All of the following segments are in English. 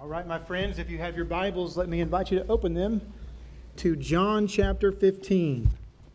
All right, my friends, if you have your Bibles, let me invite you to open them to John chapter 15.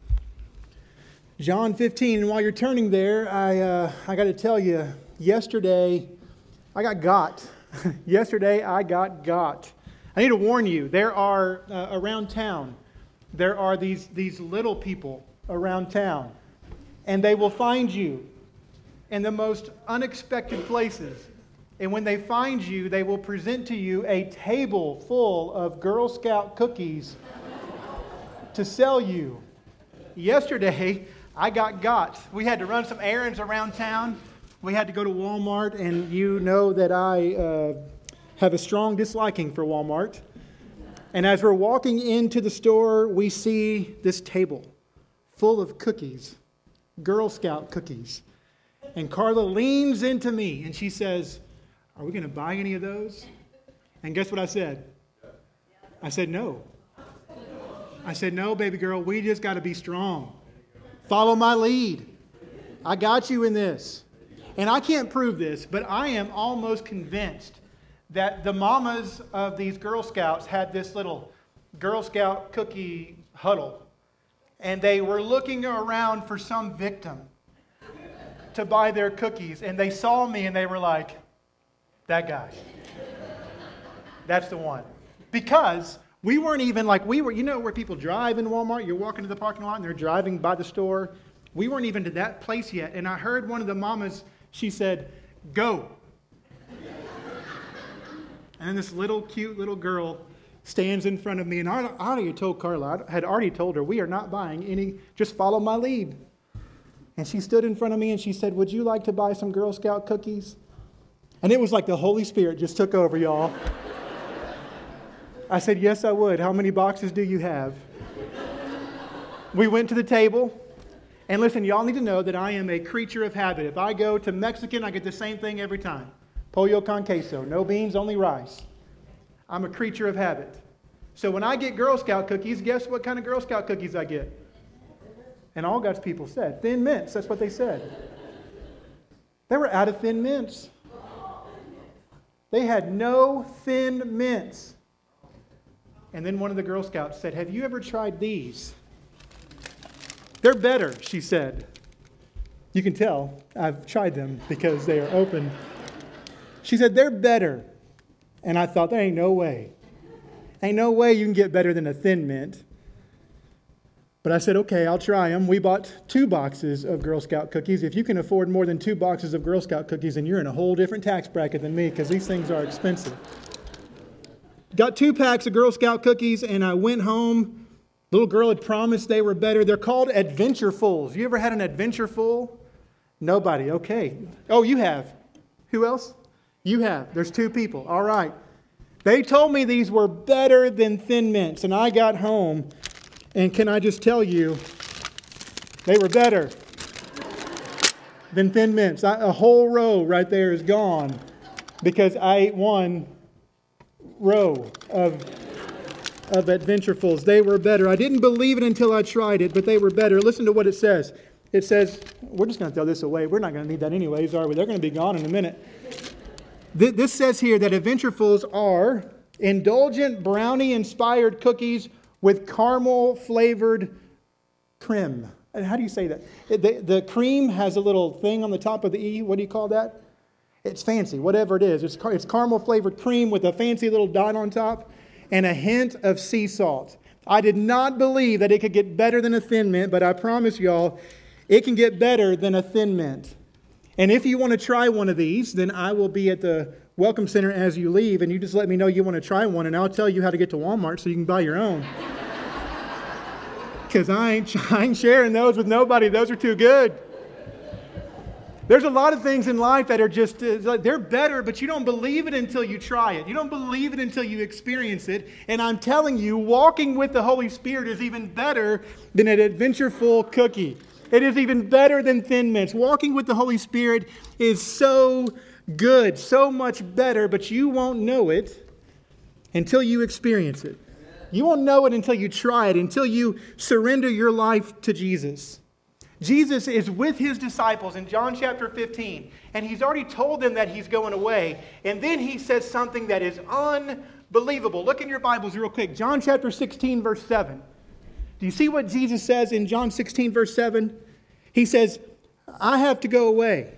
John 15, and while you're turning there, I got to tell you, yesterday I got. Yesterday I got. I need to warn you, there are, around town, there are these little people around town, and they will find you in the most unexpected places. And when they find you, they will present to you a table full of Girl Scout cookies to sell you. Yesterday, I got. We had to run some errands around town. We had to go to Walmart, and you know that I have a strong disliking for Walmart. And as we're walking into the store, we see this table full of cookies, Girl Scout cookies. And Carla leans into me, and she says, "Are we going to buy any of those?" And guess what I said? I said, "No." I said, "No, baby girl, we just got to be strong. Follow my lead. I got you in this." And I can't prove this, but I am almost convinced that the mamas of these Girl Scouts had this little Girl Scout cookie huddle. And they were looking around for some victim to buy their cookies. And they saw me and they were like, "That guy. That's the one." Because we weren't even like, you know where people drive in Walmart? You're walking to the parking lot and they're driving by the store. We weren't even to that place yet. And I heard one of the mamas, she said, "Go." And then this little cute little girl stands in front of me. And I already told Carla, I had already told her, we are not buying any, just follow my lead. And she stood in front of me and she said, "Would you like to buy some Girl Scout cookies?" And it was like the Holy Spirit just took over, y'all. I said, "Yes, I would. How many boxes do you have?" We went to the table. And listen, y'all need to know that I am a creature of habit. If I go to Mexican, I get the same thing every time. Pollo con queso. No beans, only rice. I'm a creature of habit. So when I get Girl Scout cookies, guess what kind of Girl Scout cookies I get? And all God's people said, Thin Mints. That's what they said. They were out of Thin Mints. They had no Thin Mints. And then one of the Girl Scouts said, "Have you ever tried these? They're better," she said. You can tell I've tried them because they are open. She said, "They're better." And I thought, there ain't no way. Ain't no way you can get better than a Thin Mint. But I said, okay, I'll try them. We bought 2 boxes of Girl Scout cookies. If you can afford more than 2 boxes of Girl Scout cookies, then you're in a whole different tax bracket than me because these things are expensive. Got 2 packs of Girl Scout cookies, and I went home. Little girl had promised they were better. They're called Adventurefuls. You ever had an Adventureful? Nobody. Okay. Oh, you have. Who else? You have. There's 2 people. All right. They told me these were better than Thin Mints, and I got home, and can I just tell you, they were better than Thin Mints. A whole row right there is gone because I ate 1 row of Adventurefuls. They were better. I didn't believe it until I tried it, but they were better. Listen to what it says. It says, we're just going to throw this away. We're not going to need that anyways, are we? They're going to be gone in a minute. This says here that Adventurefuls are indulgent brownie-inspired cookies with caramel-flavored creme. And how do you say that? The cream has a little thing on the top of the E. What do you call that? It's fancy, whatever it is. It's caramel-flavored cream with a fancy little dot on top and a hint of sea salt. I did not believe that it could get better than a Thin Mint, but I promise y'all, it can get better than a Thin Mint. And if you want to try one of these, then I will be at the Welcome Center as you leave, and you just let me know you want to try one, and I'll tell you how to get to Walmart so you can buy your own. Because I ain't sharing those with nobody. Those are too good. There's a lot of things in life that are just, they're better, but you don't believe it until you try it. You don't believe it until you experience it. And I'm telling you, walking with the Holy Spirit is even better than an Adventureful cookie. It is even better than Thin Mints. Walking with the Holy Spirit is so good, so much better, but you won't know it until you experience it. You won't know it until you try it, until you surrender your life to Jesus. Jesus is with his disciples in John chapter 15, and he's already told them that he's going away. And then he says something that is unbelievable. Look in your Bibles real quick. John chapter 16, verse 7. Do you see what Jesus says in John 16, verse 7? He says, I have to go away,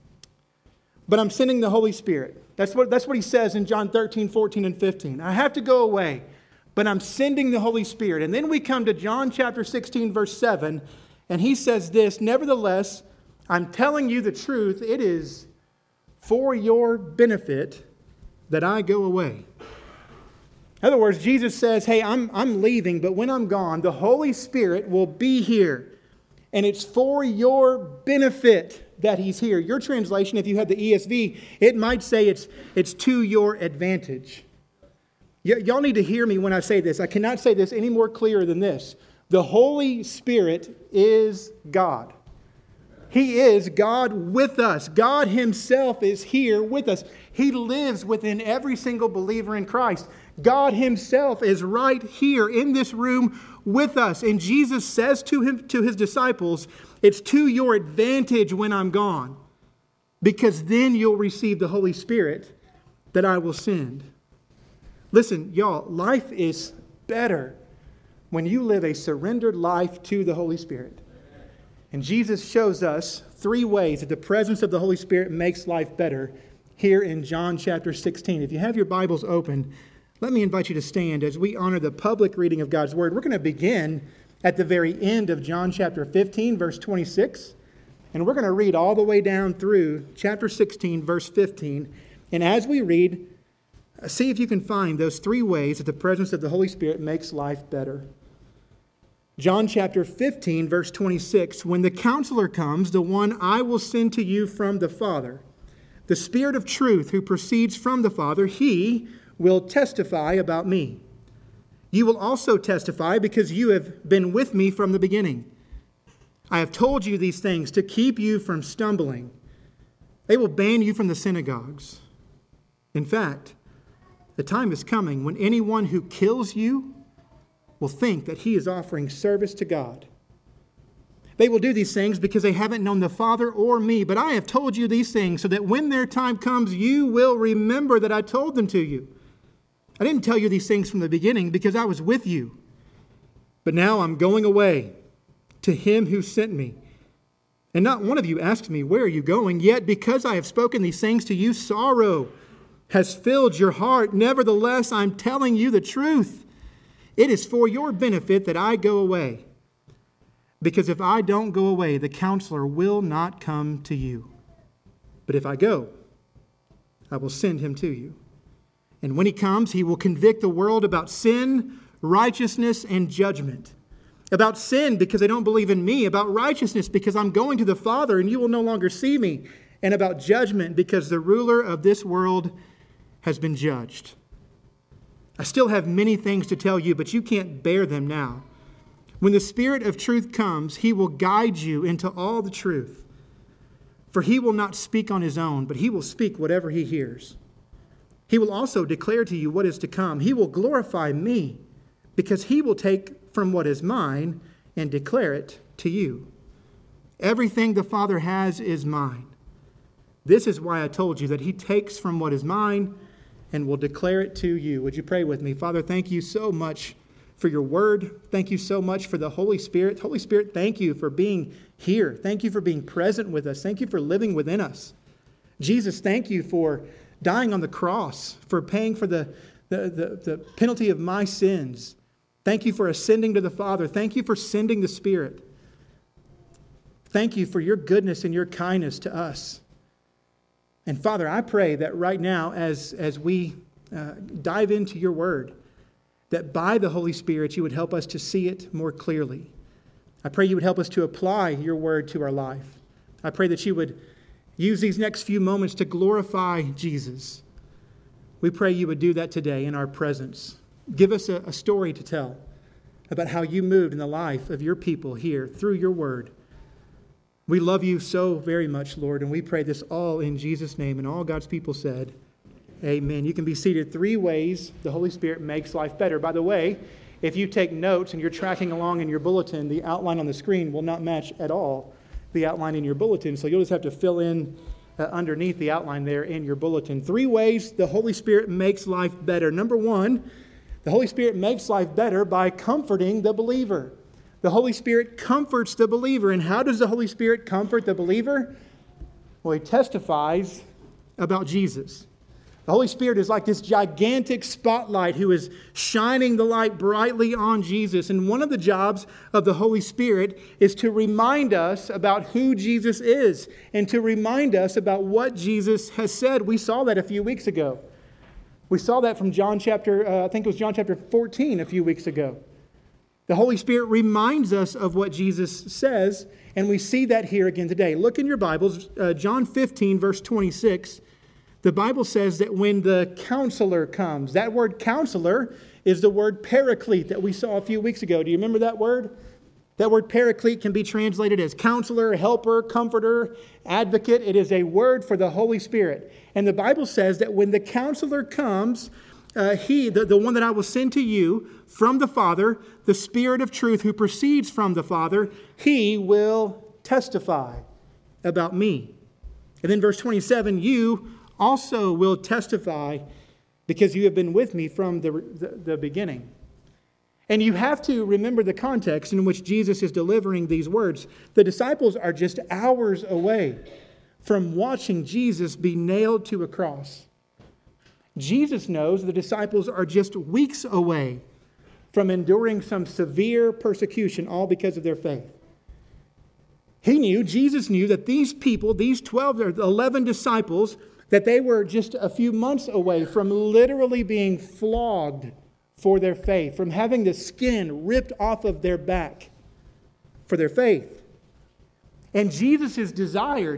but I'm sending the Holy Spirit. That's what he says in John 13, 14, and 15. I have to go away, but I'm sending the Holy Spirit. And then we come to John chapter 16, verse 7, and he says this, nevertheless, I'm telling you the truth, it is for your benefit that I go away. In other words, Jesus says, hey, I'm leaving, but when I'm gone, the Holy Spirit will be here. And it's for your benefit that he's here. Your translation, if you have the ESV, it might say it's to your advantage. Y'all need to hear me when I say this. I cannot say this any more clear than this. The Holy Spirit is God. He is God with us. God himself is here with us. He lives within every single believer in Christ. God himself is right here in this room with us. And Jesus says to his disciples, it's to your advantage when I'm gone, because then you'll receive the Holy Spirit that I will send. Listen, y'all, life is better when you live a surrendered life to the Holy Spirit. And Jesus shows us 3 ways that the presence of the Holy Spirit makes life better here in John chapter 16. If you have your Bibles open, let me invite you to stand as we honor the public reading of God's Word. We're going to begin at the very end of John chapter 15, verse 26. And we're going to read all the way down through chapter 16, verse 15. And as we read, see if you can find those 3 ways that the presence of the Holy Spirit makes life better. John chapter 15, verse 26. When the Counselor comes, the one I will send to you from the Father, the Spirit of truth who proceeds from the Father, he will testify about me. You will also testify because you have been with me from the beginning. I have told you these things to keep you from stumbling. They will ban you from the synagogues. In fact, the time is coming when anyone who kills you will think that he is offering service to God. They will do these things because they haven't known the Father or me. But I have told you these things so that when their time comes, you will remember that I told them to you. I didn't tell you these things from the beginning because I was with you. But now I'm going away to him who sent me. And not one of you asks me, where are you going? Yet because I have spoken these things to you, sorrow has filled your heart. Nevertheless, I'm telling you the truth. It is for your benefit that I go away. Because if I don't go away, the Counselor will not come to you. But if I go, I will send him to you. And when he comes, he will convict the world about sin, righteousness, and judgment. About sin, because they don't believe in me. About righteousness, because I'm going to the Father and you will no longer see me. And about judgment, because the ruler of this world has been judged. I still have many things to tell you, but you can't bear them now. When the Spirit of truth comes, he will guide you into all the truth. For he will not speak on his own, but he will speak whatever he hears. He will also declare to you what is to come. He will glorify me, because he will take from what is mine and declare it to you. Everything the Father has is mine. This is why I told you that he takes from what is mine and will declare it to you. Would you pray with me? Father, thank you so much for your word. Thank you so much for the Holy Spirit. Holy Spirit, thank you for being here. Thank you for being present with us. Thank you for living within us. Jesus, thank you for dying on the cross, for paying for the penalty of my sins. Thank you for ascending to the Father. Thank you for sending the Spirit. Thank you for your goodness and your kindness to us. And Father, I pray that right now as we dive into your word, that by the Holy Spirit you would help us to see it more clearly. I pray you would help us to apply your word to our life. I pray that you would use these next few moments to glorify Jesus. We pray you would do that today in our presence. Give us a story to tell about how you moved in the life of your people here through your word. We love you so very much, Lord, and we pray this all in Jesus' name. And all God's people said, amen. You can be seated. 3 ways the Holy Spirit makes life better. By the way, if you take notes and you're tracking along in your bulletin, the outline on the screen will not match at all the outline in your bulletin, so you'll just have to fill in underneath the outline there in your bulletin. 3 ways the Holy Spirit makes life better. Number 1, the Holy Spirit makes life better by comforting the believer. The Holy Spirit comforts the believer. And how does the Holy Spirit comfort the believer? Well, He testifies about Jesus. The Holy Spirit is like this gigantic spotlight who is shining the light brightly on Jesus. And one of the jobs of the Holy Spirit is to remind us about who Jesus is and to remind us about what Jesus has said. We saw that a few weeks ago. We saw that from John chapter 14 a few weeks ago. The Holy Spirit reminds us of what Jesus says, and we see that here again today. Look in your Bibles, John 15, verse 26. The Bible says that when the counselor comes, that word counselor is the word paraclete that we saw a few weeks ago. Do you remember that word? That word paraclete can be translated as counselor, helper, comforter, advocate. It is a word for the Holy Spirit. And the Bible says that when the counselor comes, the one that I will send to you from the Father, the Spirit of truth who proceeds from the Father, He will testify about me. And then verse 27, you also will testify because you have been with me from the beginning. And you have to remember the context in which Jesus is delivering these words. The disciples are just hours away from watching Jesus be nailed to a cross. Jesus knows the disciples are just weeks away from enduring some severe persecution, all because of their faith. Jesus knew that these people, these 12 or 11 disciples, that they were just a few months away from literally being flogged for their faith, from having the skin ripped off of their back for their faith. And Jesus' desire,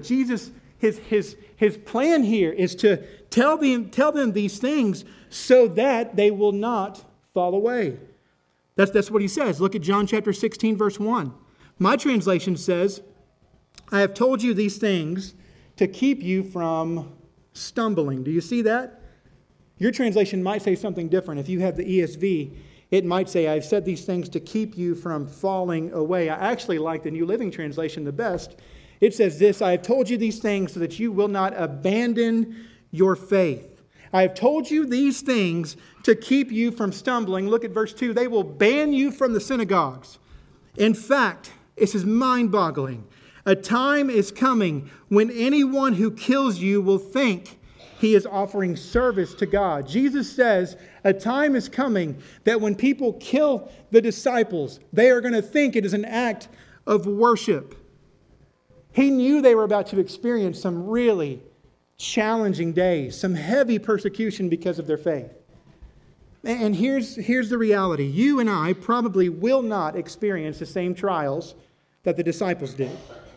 his plan here is to tell them these things so that they will not fall away. That's what He says. Look at John chapter 16, verse 1. My translation says, I have told you these things to keep you from stumbling. Do you see that? Your translation might say something different. If you have the ESV, it might say, I've said these things to keep you from falling away. I actually like the New Living Translation the best. It says this, I have told you these things so that you will not abandon your faith. I have told you these things to keep you from stumbling. Look at verse 2. They will ban you from the synagogues. In fact, this is mind-boggling. A time is coming when anyone who kills you will think he is offering service to God. Jesus says a time is coming that when people kill the disciples, they are going to think it is an act of worship. He knew they were about to experience some really challenging days, some heavy persecution because of their faith. And here's the reality. You and I probably will not experience the same trials that the disciples did.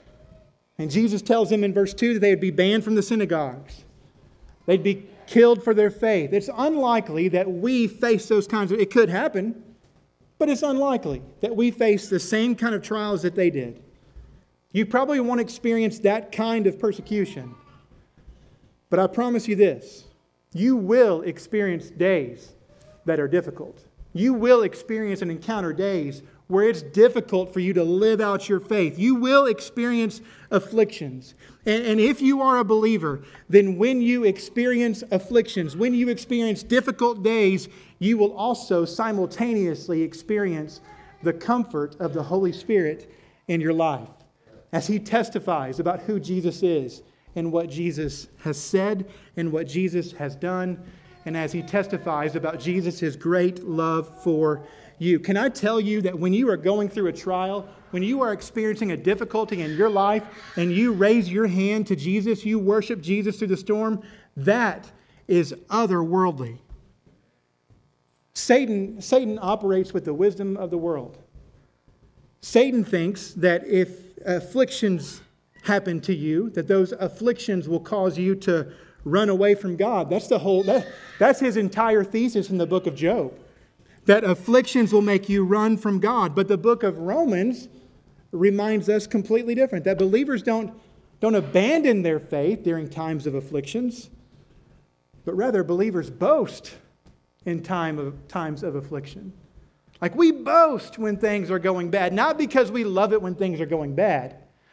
And Jesus tells them in verse 2 that they would be banned from the synagogues. They'd be killed for their faith. It's unlikely that we face those kinds of... It could happen, but it's unlikely that we face the same kind of trials that they did. You probably won't experience that kind of persecution. But I promise you this. You will experience days that are difficult. You will experience and encounter days where it's difficult for you to live out your faith. You will experience afflictions. And if you are a believer, then when you experience afflictions, when you experience difficult days, you will also simultaneously experience the comfort of the Holy Spirit in your life as He testifies about who Jesus is and what Jesus has said and what Jesus has done, and as He testifies about Jesus' great love for you. Can I tell you that when you are going through a trial, when you are experiencing a difficulty in your life and you raise your hand to Jesus, you worship Jesus through the storm, that is otherworldly. Satan operates with the wisdom of the world. Satan thinks that if afflictions happen to you, that those afflictions will cause you to run away from God. That's his entire thesis in the book of Job. That afflictions will make you run from God. But the book of Romans reminds us completely different. That believers don't abandon their faith during times of afflictions, but rather believers boast in times of affliction. Like we boast when things are going bad, not because we love it when things are going bad,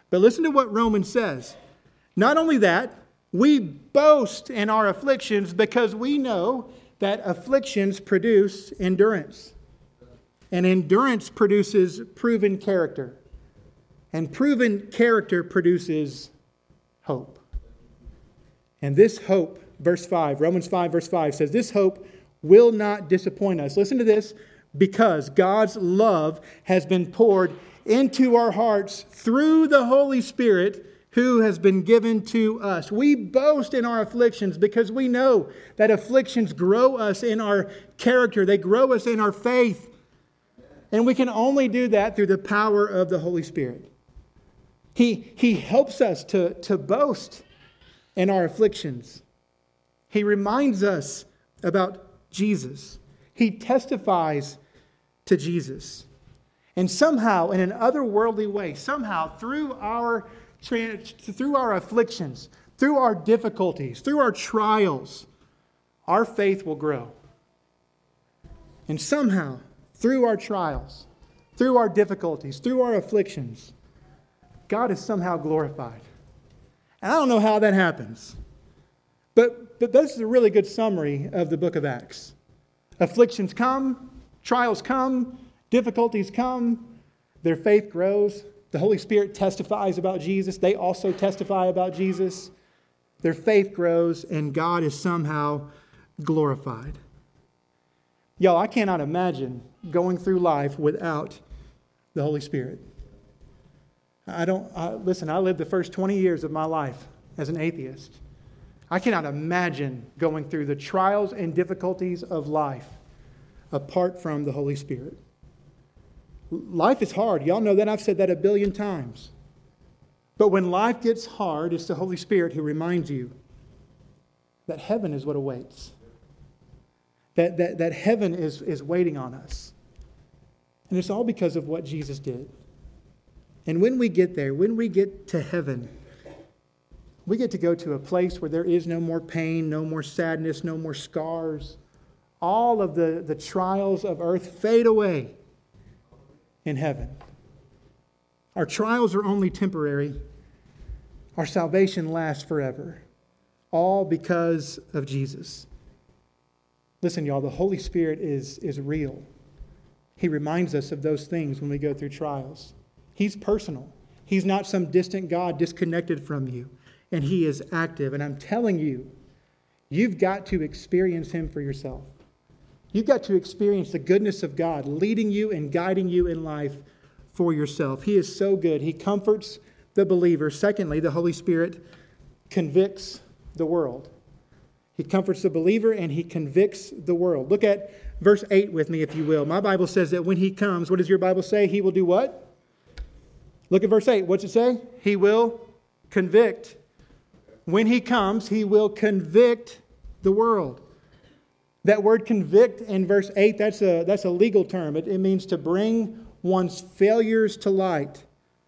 But listen to what Romans says. Not only that, we boast in our afflictions because we know that afflictions produce endurance. And endurance produces proven character. And proven character produces hope. And this hope, verse 5, Romans 5, verse 5 says, this hope will not disappoint us. Listen to this. Because God's love has been poured into our hearts through the Holy Spirit who has been given to us. We boast in our afflictions because we know that afflictions grow us in our character. They grow us in our faith. And we can only do that through the power of the Holy Spirit. He helps us to boast in our afflictions. He reminds us about Jesus. He testifies to Jesus. And somehow, in an otherworldly way, somehow through our afflictions, through our difficulties, through our trials, our faith will grow. And somehow, through our trials, through our difficulties, through our afflictions, God is somehow glorified. And I don't know how that happens. But this is a really good summary of the book of Acts. Afflictions come, trials come, difficulties come, their faith grows. The Holy Spirit testifies about Jesus. They also testify about Jesus. Their faith grows, and God is somehow glorified. Y'all, I cannot imagine going through life without the Holy Spirit. Listen, I lived the first 20 years of my life as an atheist. I cannot imagine going through the trials and difficulties of life apart from the Holy Spirit. Life is hard. Y'all know that. I've said that 1 billion times. But when life gets hard, it's the Holy Spirit who reminds you that heaven is what awaits. That heaven is waiting on us. And it's all because of what Jesus did. And when we get there, when we get to heaven, we get to go to a place where there is no more pain, no more sadness, no more scars. All of the trials of earth fade away in heaven. Our trials are only temporary. Our salvation lasts forever. All because of Jesus. Listen, y'all, the Holy Spirit is real. He reminds us of those things when we go through trials. He's personal. He's not some distant God disconnected from you. And He is active. And I'm telling you, you've got to experience Him for yourself. You've got to experience the goodness of God leading you and guiding you in life for yourself. He is so good. He comforts the believer. Secondly, the Holy Spirit convicts the world. He comforts the believer and He convicts the world. Look at verse 8 with me, if you will. My Bible says that when He comes, what does your Bible say? He will do what? Look at verse 8. What's it say? He will convict. When He comes, He will convict the world. That word convict in verse 8, that's a legal term. It means to bring one's failures to light.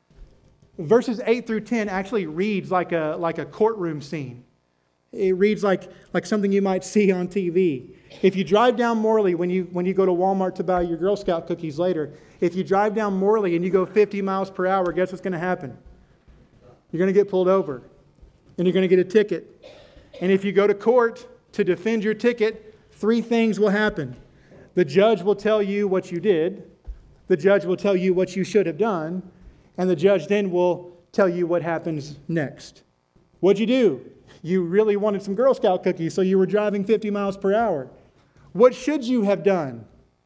Verses 8 through 10 actually reads like a courtroom scene. It reads like something you might see on TV. If you drive down Morley when you go to Walmart to buy your Girl Scout cookies later, if you drive down Morley and you go 50 miles per hour, guess what's going to happen? You're going to get pulled over and you're going to get a ticket. And if you go to court to defend your ticket, 3 things will happen. The judge will tell you what you did. The judge will tell you what you should have done. And the judge then will tell you what happens next. What'd you do? You really wanted some Girl Scout cookies, so you were driving 50 miles per hour. What should you have done?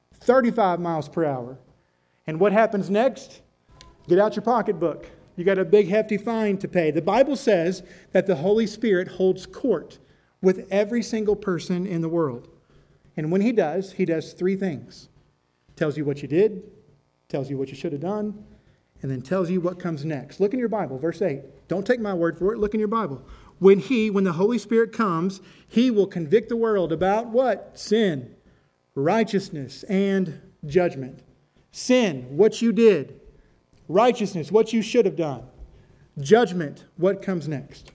35 miles per hour. And what happens next? Get out your pocketbook. You got a big hefty fine to pay. The Bible says that the Holy Spirit holds court with every single person in the world. And when He does 3 things. Tells you what you did, tells you what you should have done, and then tells you what comes next. Look in your Bible, verse 8. Don't take my word for it. Look in your Bible. When the Holy Spirit comes, He will convict the world about what? Sin, righteousness, and judgment. Sin, what you did. Righteousness, what you should have done. Judgment, what comes next.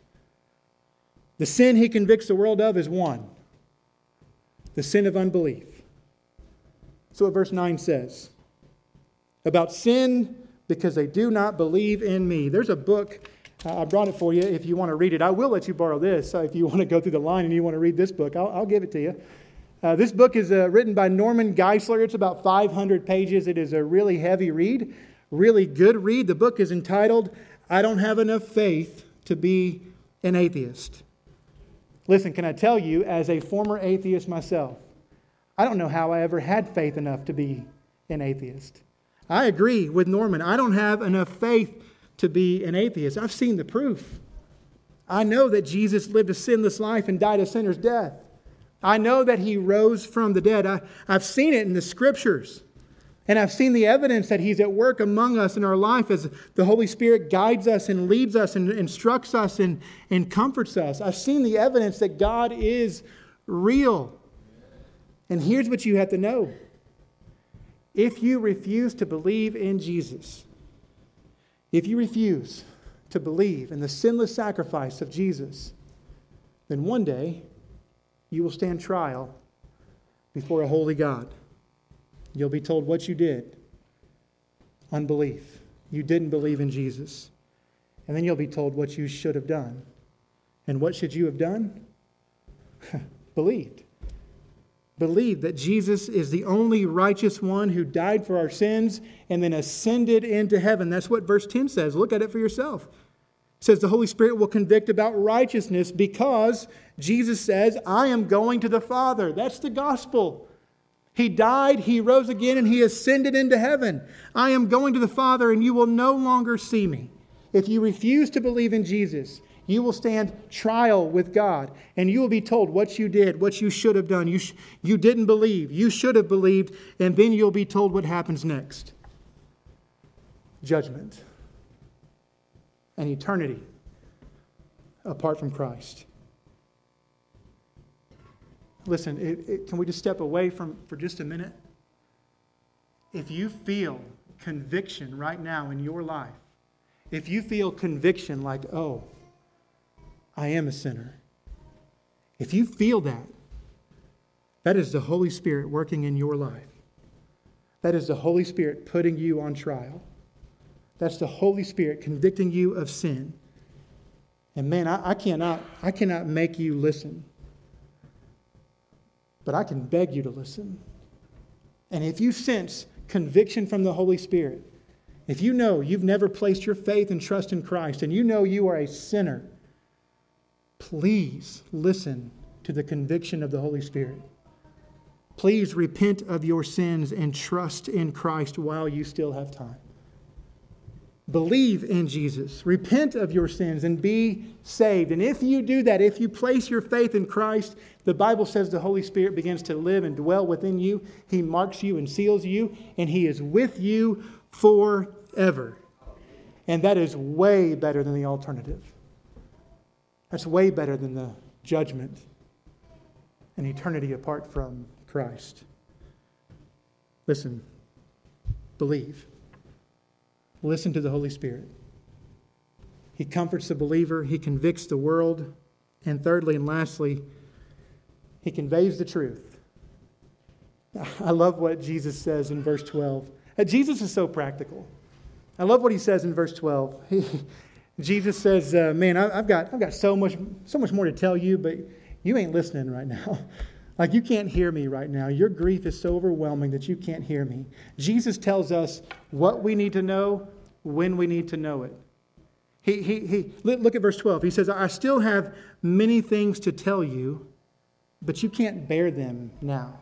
The sin He convicts the world of is one. The sin of unbelief. So what verse 9 says. About sin, because they do not believe in me. There's a book, I brought it for you if you want to read it. I will let you borrow this. If you want to go through the line and you want to read this book, I'll give it to you. This book is written by Norman Geisler. It's about 500 pages. It is a really heavy read, really good read. The book is entitled, I Don't Have Enough Faith to Be an Atheist. Listen, can I tell you, as a former atheist myself, I don't know how I ever had faith enough to be an atheist. I agree with Norman. I don't have enough faith to be an atheist. I've seen the proof. I know that Jesus lived a sinless life and died a sinner's death. I know that He rose from the dead. I've seen it in the Scriptures. And I've seen the evidence that He's at work among us in our life as the Holy Spirit guides us and leads us and instructs us and comforts us. I've seen the evidence that God is real. And here's what you have to know. If you refuse to believe in Jesus, if you refuse to believe in the sinless sacrifice of Jesus, then one day you will stand trial before a holy God. You'll be told what you did. Unbelief. You didn't believe in Jesus. And then you'll be told what you should have done. And what should you have done? Believed. Believed that Jesus is the only righteous one who died for our sins and then ascended into heaven. That's what verse 10 says. Look at it for yourself. It says the Holy Spirit will convict about righteousness because Jesus says, I am going to the Father. That's the gospel. He died, He rose again, and He ascended into heaven. I am going to the Father, and you will no longer see me. If you refuse to believe in Jesus, you will stand trial with God, and you will be told what you did, what you should have done. You didn't believe. You should have believed, and then you'll be told what happens next. Judgment. An eternity apart from Christ. Listen, can we just step away for just a minute? If you feel conviction right now in your life, if you feel conviction like, oh, I am a sinner. If you feel that, that is the Holy Spirit working in your life. That is the Holy Spirit putting you on trial. That's the Holy Spirit convicting you of sin. And man, I cannot make you listen. But I can beg you to listen. And if you sense conviction from the Holy Spirit, if you know you've never placed your faith and trust in Christ, and you know you are a sinner, please listen to the conviction of the Holy Spirit. Please repent of your sins and trust in Christ while you still have time. Believe in Jesus. Repent of your sins and be saved. And if you do that, if you place your faith in Christ, the Bible says the Holy Spirit begins to live and dwell within you. He marks you and seals you, and He is with you forever. And that is way better than the alternative. That's way better than the judgment and eternity apart from Christ. Listen, believe. Listen to the Holy Spirit. He comforts the believer. He convicts the world. And thirdly and lastly, He conveys the truth. I love what Jesus says in verse 12. Jesus is so practical. I love what He says in verse 12. Jesus says, man, I've got so much more to tell you, but you ain't listening right now. Like you can't hear me right now. Your grief is so overwhelming that you can't hear me. Jesus tells us what we need to know when we need to know it. Look at verse 12. He says, I still have many things to tell you, but you can't bear them now.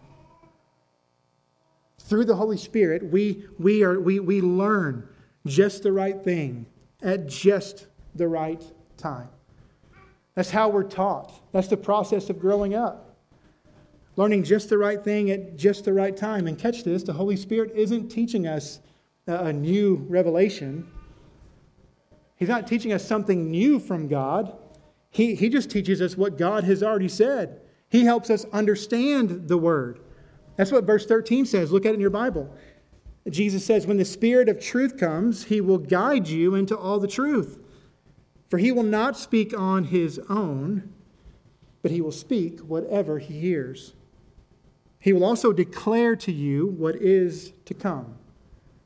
Through the Holy Spirit, we learn just the right thing at just the right time. That's how we're taught. That's the process of growing up. Learning just the right thing at just the right time. And catch this, the Holy Spirit isn't teaching us a new revelation. He's not teaching us something new from God. He just teaches us what God has already said. He helps us understand the Word. That's what verse 13 says. Look at it in your Bible. Jesus says, when the Spirit of truth comes, He will guide you into all the truth. For He will not speak on His own, but He will speak whatever He hears. He will also declare to you what is to come.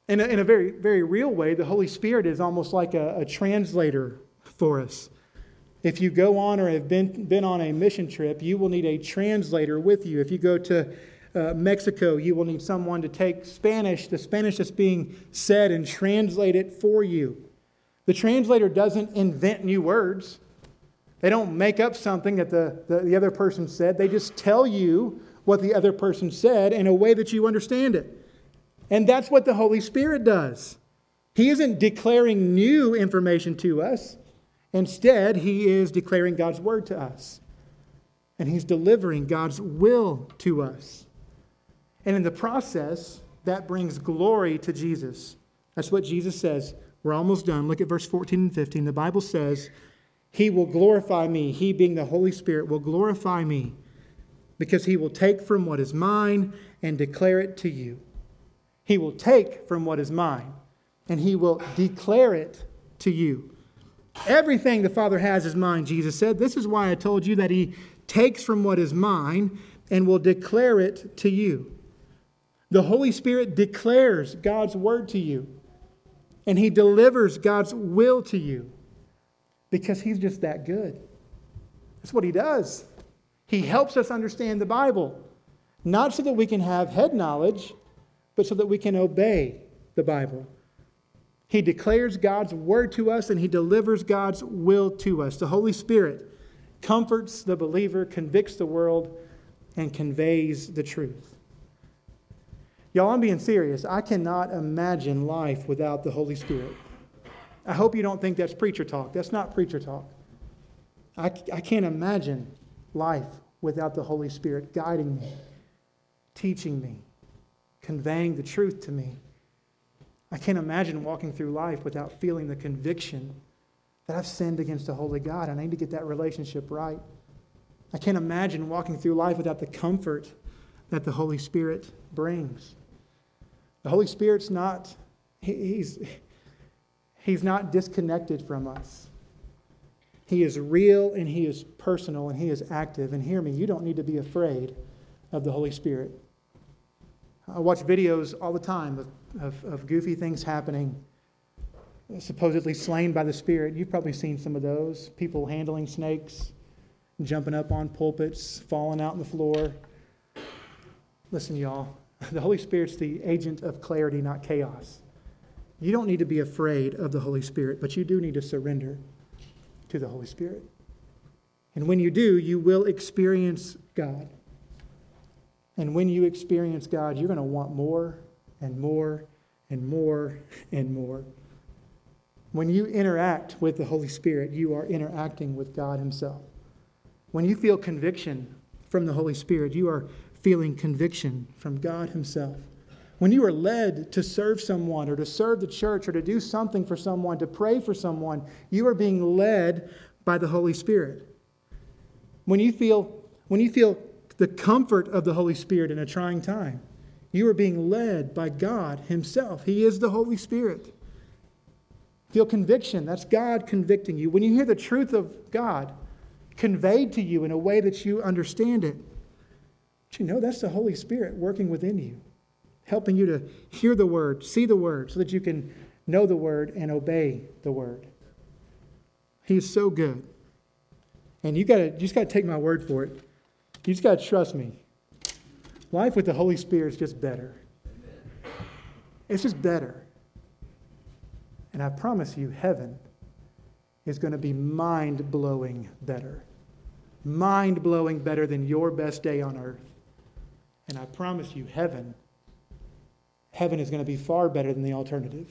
In a very, very real way, the Holy Spirit is almost like a translator for us. If you go on or have been on a mission trip, you will need a translator with you. If you go to Mexico, you will need someone to take Spanish, the Spanish that's being said, and translate it for you. The translator doesn't invent new words. They don't make up something that the other person said. They just tell you what the other person said in a way that you understand it. And that's what the Holy Spirit does. He isn't declaring new information to us. Instead, He is declaring God's Word to us. And He's delivering God's will to us. And in the process, that brings glory to Jesus. That's what Jesus says. We're almost done. Look at verse 14 and 15. The Bible says, He will glorify me. He, being the Holy Spirit, will glorify me because He will take from what is mine and declare it to you. He will take from what is mine and He will declare it to you. Everything the Father has is mine, Jesus said. This is why I told you that He takes from what is mine and will declare it to you. The Holy Spirit declares God's Word to you. And He delivers God's will to you. Because He's just that good. That's what He does. He helps us understand the Bible. Not so that we can have head knowledge, but so that we can obey the Bible. He declares God's Word to us and He delivers God's will to us. The Holy Spirit comforts the believer, convicts the world, and conveys the truth. Y'all, I'm being serious. I cannot imagine life without the Holy Spirit. I hope you don't think that's preacher talk. That's not preacher talk. I can't imagine life without the Holy Spirit guiding me, teaching me, conveying the truth to me. I can't imagine walking through life without feeling the conviction that I've sinned against a holy God. I need to get that relationship right. I can't imagine walking through life without the comfort that the Holy Spirit brings. The Holy Spirit's not, He's not disconnected from us. He is real and He is personal and He is active. And hear me, you don't need to be afraid of the Holy Spirit. I watch videos all the time of goofy things happening, supposedly slain by the Spirit. You've probably seen some of those. People handling snakes, jumping up on pulpits, falling out on the floor. Listen, y'all, the Holy Spirit's the agent of clarity, not chaos. You don't need to be afraid of the Holy Spirit, but you do need to surrender to the Holy Spirit. And when you do, you will experience God. And when you experience God, you're going to want more and more and more and more. When you interact with the Holy Spirit, you are interacting with God Himself. When you feel conviction from the Holy Spirit, you are feeling conviction from God Himself. When you are led to serve someone or to serve the church or to do something for someone, to pray for someone, you are being led by the Holy Spirit. When you feel the comfort of the Holy Spirit in a trying time, you are being led by God Himself. He is the Holy Spirit. Feel conviction. That's God convicting you. When you hear the truth of God conveyed to you in a way that you understand it, but you know that's the Holy Spirit working within you, helping you to hear the Word, see the Word, so that you can know the Word and obey the Word. He is so good. And you just got to take my word for it. You just got to trust me. Life with the Holy Spirit is just better. It's just better. And I promise you, heaven is going to be mind-blowing better. Mind-blowing better than your best day on earth. And I promise you, heaven is going to be far better than the alternative.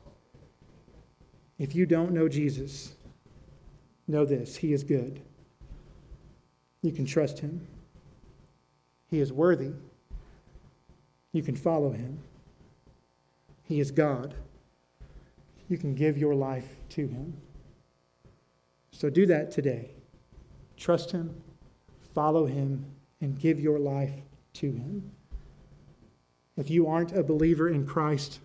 If you don't know Jesus, know this: He is good. You can trust Him. He is worthy. You can follow Him. He is God. You can give your life to Him. So do that today. Trust Him, follow Him, and give your life to Him. If you aren't a believer in Christ,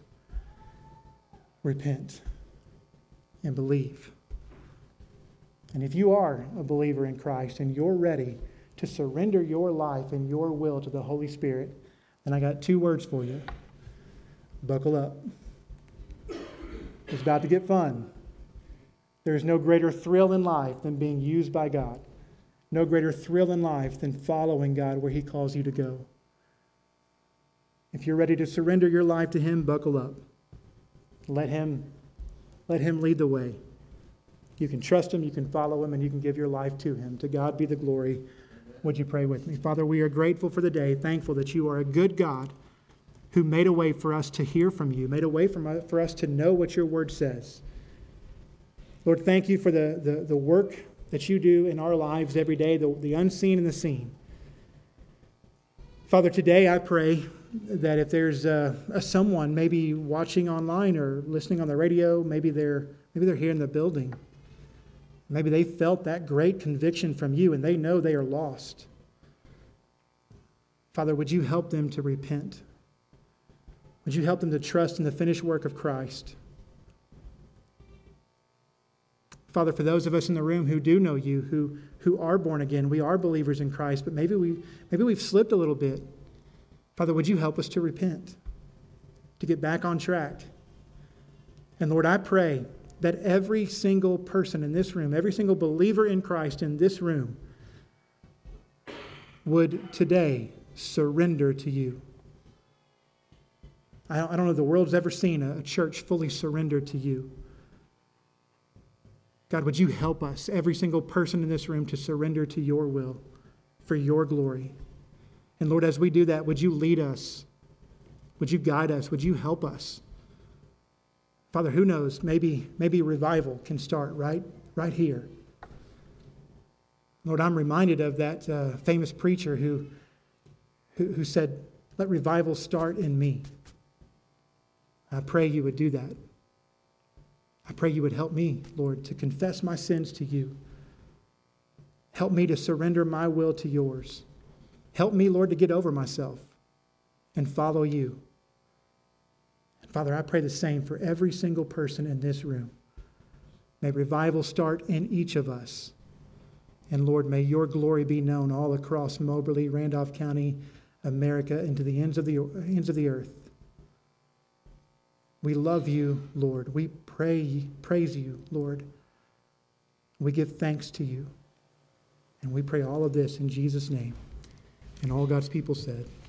repent and believe. And if you are a believer in Christ and you're ready to surrender your life and your will to the Holy Spirit, then I got 2 words for you. Buckle up. It's about to get fun. There is no greater thrill in life than being used by God. No greater thrill in life than following God where He calls you to go. If you're ready to surrender your life to Him, buckle up. Let Him lead the way. You can trust Him, you can follow Him, and you can give your life to Him. To God be the glory. Would you pray with me? Father, we are grateful for the day, thankful that you are a good God who made a way for us to hear from you, made a way for us to know what your word says. Lord, thank you for the work that you do in our lives every day, the unseen and the seen. Father, today I pray that if there's someone maybe watching online or listening on the radio, maybe they're here in the building. Maybe they felt that great conviction from you and they know they are lost. Father, would you help them to repent? Would you help them to trust in the finished work of Christ? Father, for those of us in the room who do know you, who are born again, we are believers in Christ, but maybe we've slipped a little bit. Father, would you help us to repent, to get back on track? And Lord, I pray that every single person in this room, every single believer in Christ in this room would today surrender to you. I don't know if the world's ever seen a church fully surrendered to you. God, would you help us, every single person in this room, to surrender to your will for your glory? And Lord, as we do that, would you lead us? Would you guide us? Would you help us? Father, who knows? Maybe revival can start right here. Lord, I'm reminded of that famous preacher who said, "Let revival start in me." I pray you would do that. I pray you would help me, Lord, to confess my sins to you. Help me to surrender my will to yours. Help me, Lord, to get over myself and follow you. And Father, I pray the same for every single person in this room. May revival start in each of us. And Lord, may your glory be known all across Moberly, Randolph County, America, and to the ends of the earth. We love you, Lord. We praise you, Lord. We give thanks to you. And we pray all of this in Jesus' name. And all God's people said,